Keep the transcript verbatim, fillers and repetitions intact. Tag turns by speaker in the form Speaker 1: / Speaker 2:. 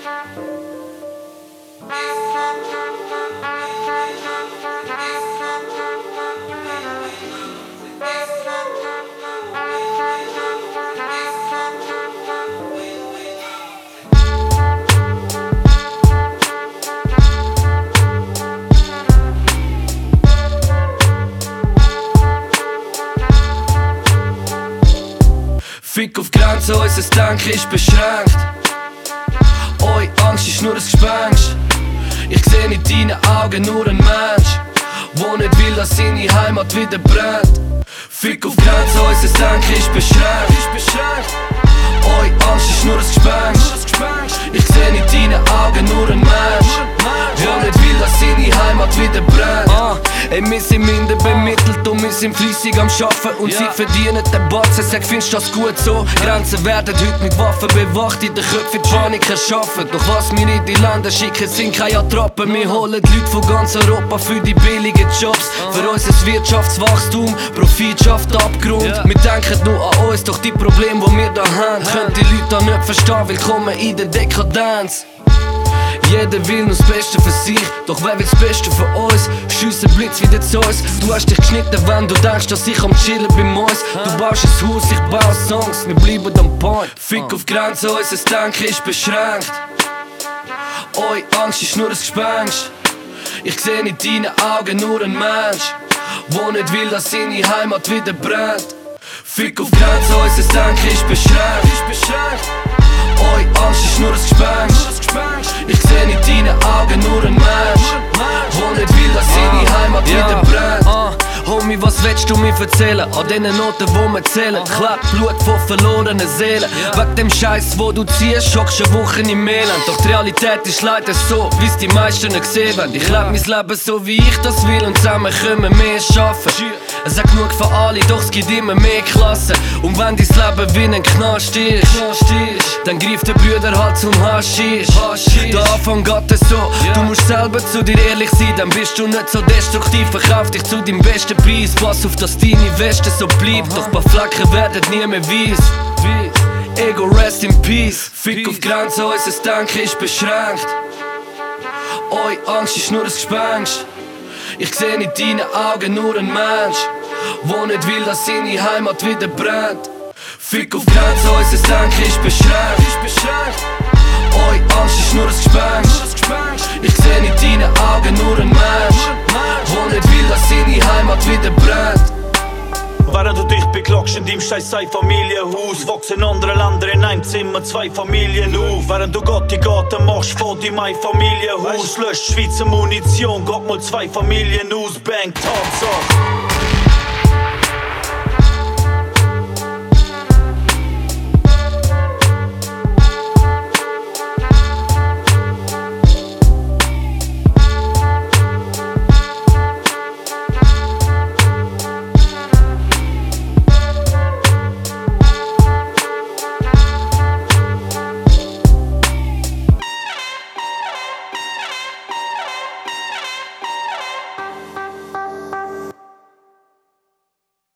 Speaker 1: Fick auf Grenzen, unser Denken ist beschränkt. Eure Angst ist nur ein Gespenst. Ich seh in deinen Augen nur einen Mensch, der nicht will, dass seine Heimat wieder brennt. Fick auf Grenzen, unser Denken ist beschränkt. Eure Angst ist nur ein Gespenst. Ich seh in deinen Augen nur einen Mensch, der nicht will, dass seine Heimat wieder brennt. Ah, ey, wir sind minder bemittelt und wir sind fleissig am Schaffen. Und yeah, sie verdienen den Batzen, sag, findest du das gut so? Grenzen werden heute mit Waffen bewacht, in den Köpfen die Panik erschaffen. Doch was wir in die Länder schicken, sind keine Attrappen. Wir holen die Leute von ganz Europa für die billigen Jobs. Für unser Wirtschaftswachstum, Profit schafft Abgrund. Yeah. Wir denken nur an uns, doch die Probleme, die wir da haben, können die Leute da nicht verstehen. Willkommen in der Dekadenz. Jeder will nur das Beste für sich, doch wer will das Beste für uns? Schiessen Blitz wieder zu uns. Du hast dich geschnitten, wenn du denkst, dass ich am Chillen bin Mäus. Du baust ein Haus, ich baue Songs, wir bleiben am Point. Fick auf Grenzen, unser Denken ist beschränkt. Eure Angst ist nur ein Gespenst. Ich seh in deinen Augen nur einen Mensch, der nicht will, dass seine Heimat wieder brennt. Fick auf Grenzen, unser Denken ist beschränkt. Eure Angst ist nur ein Gespenst. Ich seh in deinen Augen nur einen Mensch, der nicht will, dass seine Heimat wieder brennt. Ah, Homie, was willst du mir erzählen? An den Noten, wo wir zählen, klebt Blut von verlorenen Seelen. Wegen dem Scheiß, wo du ziehst, schockst eine Woche im Elend. Doch die Realität ist leider so, wie's die meisten nicht gesehen werden. Ich lebe mein Leben so, wie ich das will, und zusammen können wir mehr schaffen. Es hat genug für alle, doch es gibt immer mehr Klassen. Und wenn dein Leben wie ein Knast ist, dann greift der Brüder halt zum Haschisch. Der Anfang geht es so, du musst selber zu dir ehrlich sein, dann bist du nicht so destruktiv. Verkauf dich zu deinem besten Preis, pass auf, dass deine Weste so bleibt. Doch paar Flecken werden nie mehr weiss. Ego, rest in peace. Fick auf Grenzen, unser Denken ist beschränkt. Eure Angst ist nur ein Gespenst. Ich seh in deinen Augen nur einen Mensch, der nicht will, dass seine Heimat wieder brennt. Fick auf Grenzen, unser Denken ist beschränkt. Eure Angst ist nur ein Gespenst. Ich seh in deinen Augen nur einen Mensch, der nicht will, dass seine Heimat wieder brennt.
Speaker 2: Während du dich beklagst in deinem scheiß Familienhaus, wachsen andere Länder in einem Zimmer zwei Familien auf. Während du Gott die Gaten machst vor deinem Familienhaus, löscht Schweizer Munition, geht mal zwei Familien aus, bang, Tatsache.